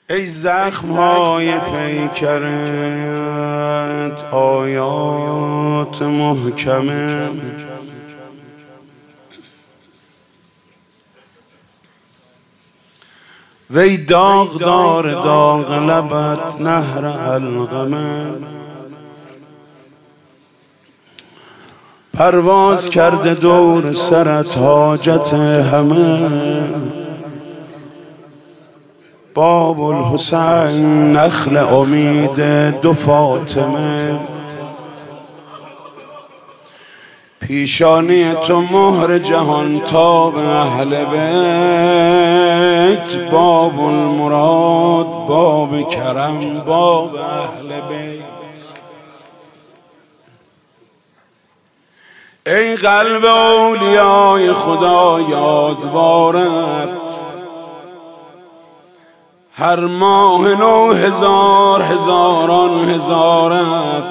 ای زخم‌های پیکرت آیات محکمه، وی داغدار داغ لبت نهر علقمه. پرواز کرده دور سرت حاجت همه، باب الحسین نخل امید دو فاطمه. پیشانی تو مهر جهان تاب اهل بیت، باب المراد باب کرم باب اهل بیت. ای قلب اولیای خدا یادوارت، هر ماه 9000 هزاران هزارت.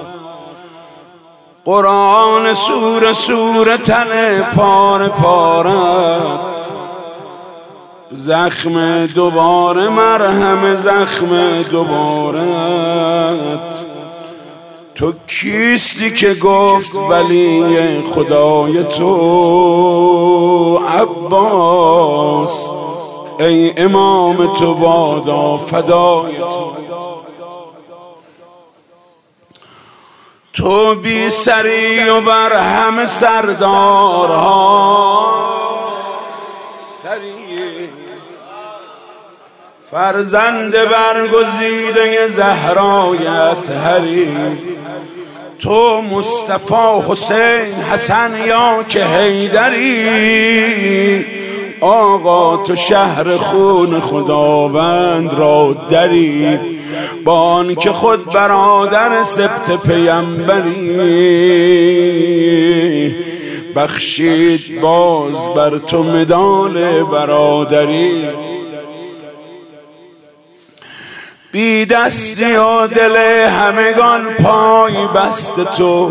قرآن سوره سوره تن پاره پارت، زخم دوباره مرهم زخم دوبارت. تو کیستی که گفت ولی خدای تو عباس، ای امام تو بادا فدای تو بی سری و بر همه سردارها سری. فرزند برگزیده زهرایت هری، تو مصطفی حسین حسن یا که حیدری. آقا تو شهر خون خداوند را دری، با آن که خود برادر سبط پیمبری. بخشید باز بر تو مدال برادری. بی دستی و دل همگان پای بست تو،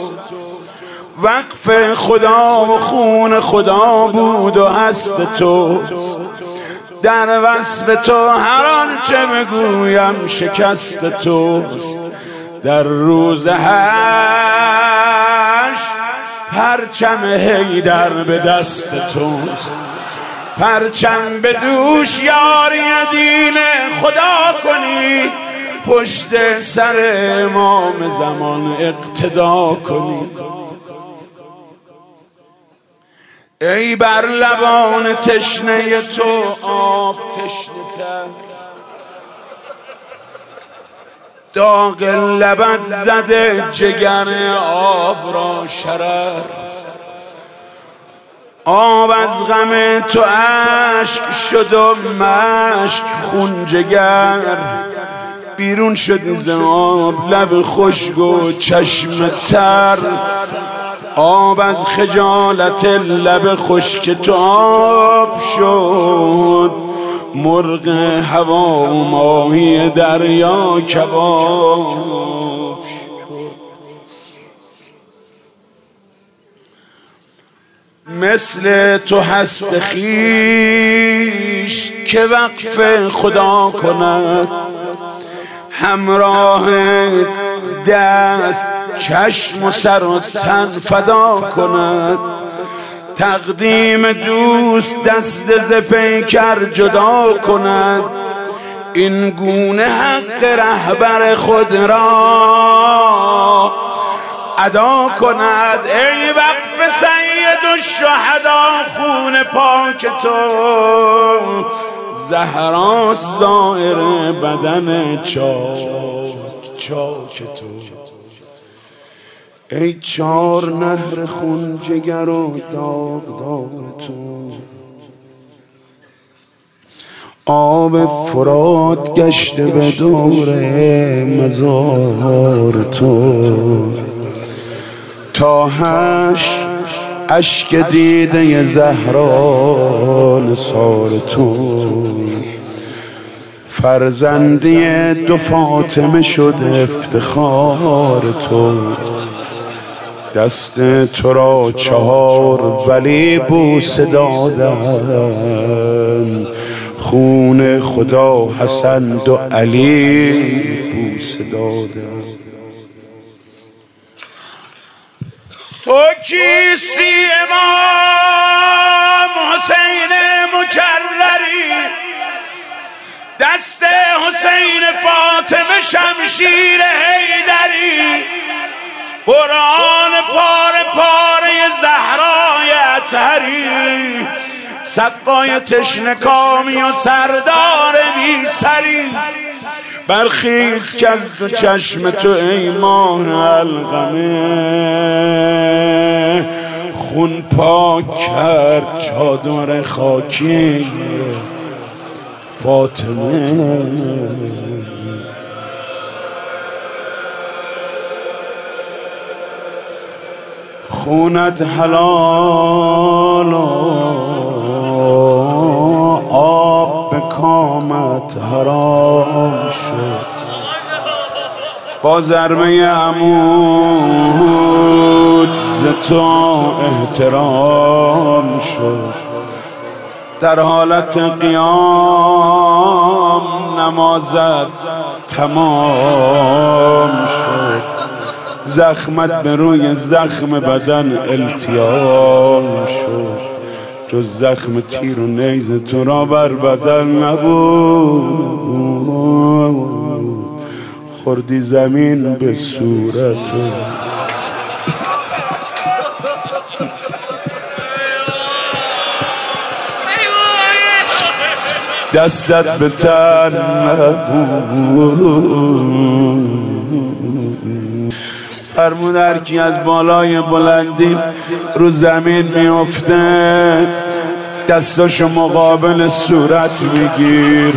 وقف خدا و خون خدا بود و هست تو. در وصف تو هر آنچه بگویم شکست توست. در روز حشر پرچم حیدر به دست توست. پرچم به دوش یاری دین خدا کنی، پشت سر امام زمان اقتدا کنی. ای بر لبان تشنه تو آب تشنه تر، داغ لبت زده جگر آب را شرر. آب از غم تو اشک شد و مشک خون جگر. بیرون شد ز آب لب خشک و چشم تر. آب از خجالت لب خشک تو آب شد، مرغ هوا و ماهی دریا کباب شد. مثل تو هست خویش که وقف خدا کند، همراه دست چشم و سر و تن فدا کند. تقدیم دوست دست ز پیکر جدا کند، این گونه حق رهبر خود را ادا کند. ای وقف سید الشهدا خون پاک تو، زهراست زائر بدن چاک چاک تو. ای 4 نهر خون جگر و داغدار تو، آب فرات گشته به دور مزار تو. تا حشر اشک دیده زهرا نثار تو. فرزندی دو فاطمه شد افتخار تو. دست تو را 4 ولی بوسه دادن، خون خدا حسن و علی بوسه دادم. تو کیستی امام حسین مکرری، دست حسین فاطمه شمشیر حیدری، قرآن پاره پاره زهرای اطهری، سقای تشنکامی و سردار بی سری. برخیز که از دو چشم تو ای ماه علقمه، خون پاک کرد چادر خاکی فاطمه. خونت حلال و آب به کامت حرام شد، با ضربه عمود ز تو احترام شد. در حالت قیام نمازت تمام شد، زخمت به روی زخم بدن التیام شد. جز زخم تیر و نیز تو را بر بدن نبود، خوردی زمین به صورت. دستت به تن نبود. فرمود هر کی از بالای بلندی رو زمین میفته، دستاشو مقابل صورت میگیر.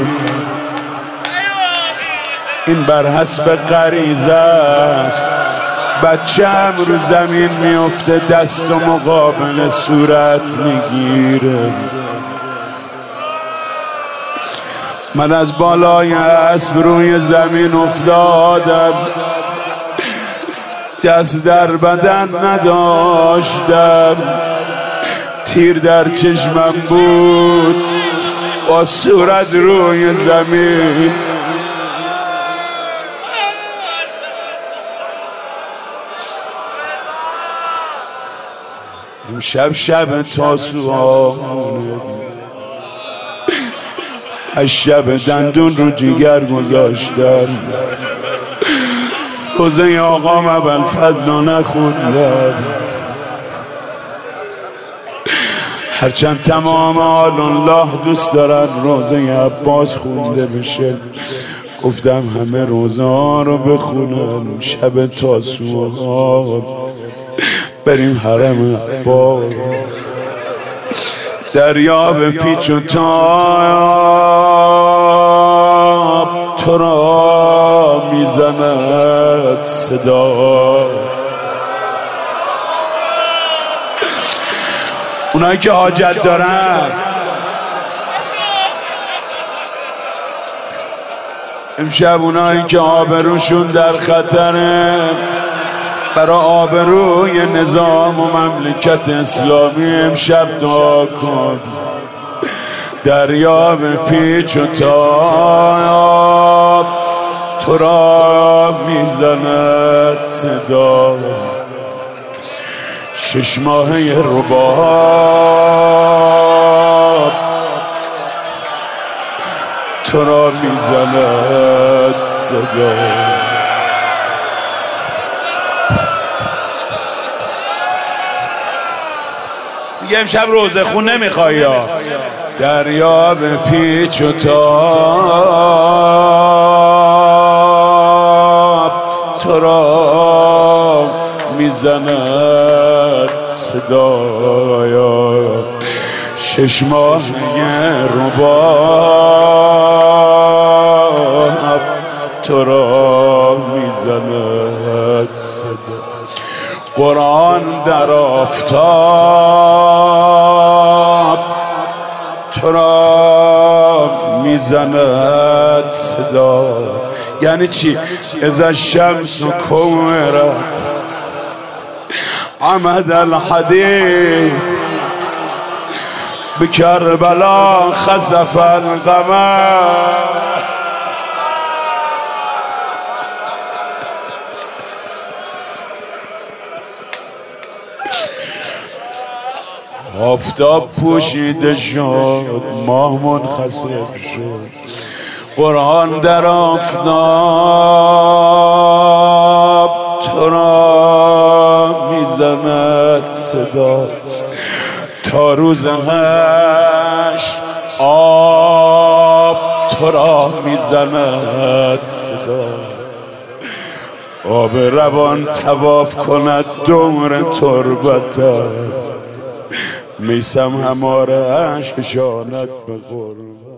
این بر حسب غریزه است، بچه هم رو زمین میفته دست و مقابل صورت میگیره. من از بالای اسب روی زمین افتادم، دست در بدن نداشتم، تیر در چشمم بود با صورت روی زمین. امشب شب تاسوعانه، از شب دندون رو جگر گذاشتم، روزه آقام ابوالفضل رو نخوندم. هرچند تمام آل الله دوست دارن روزه عباس خونده بشه، گفتم همه روزه ها رو بخونم. شب تاسوعا بریم حرم عباس، دریا به پیچ و تاب تو را میزند صدا. اونایی که حاجت دارن امشب، اونایی که آبروشون در خطره، برای آبروی نظام و مملکت اسلامی امشب دعا کن. دریا به پیچ و تاب تو را میزند صدا. 6 ماهه رباب تو را میزند صدا. دیگه امشب روزه خون نمیخوای یا؟ دریا به پیچ و تاب تو را میزند صدایا. 6 ماهه رباب تو را میزند صدا. قرآن در آفتاب تو را میزند صدا. یعنی چی؟ اذا الشمس کورت عمد الحدید به کربلا خسف القمر. آفتاب پوشیده شد، ماه منخسف شد، قرآن در آفتاب تو را میزند صدا. تا روز حشر آب تو را میزند صدا. آب روان طواف کند دور تربتت، میسم هماره اشک شاند به غربت.